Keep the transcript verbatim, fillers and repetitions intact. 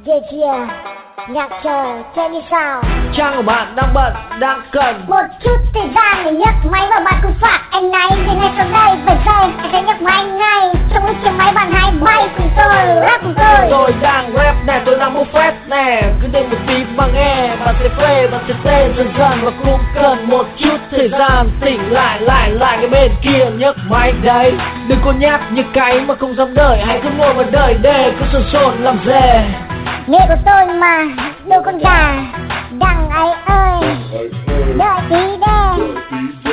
Yeah yeah, nhạc chờ, chơi như sao? Trang của bạn đang bận, đang cần một chút thời gian để nhấc máy và bạn cùng phạt anh này. Thì ngay sau đây, vài giây, anh sẽ nhấc máy ngay. Trong cái chiếc máy bạn hãy bay cùng tôi, rap cùng tôi. Tôi đang rap nè, tôi đang bốc phét nè. Cứ đêm một tí mà nghe, bạn sẽ phê, bạn sẽ tê dần dần. Và cũng cần một chút thời gian tỉnh lại, lại, lại cái bên kia nhấc máy đấy. Đừng có nhát như cái mà không dám đợi. Hãy cứ ngồi và đợi để cứ sồn sồn làm dề. Nghề của tôi mà, đâu con gà đằng ấy ơi, đợi tí đê.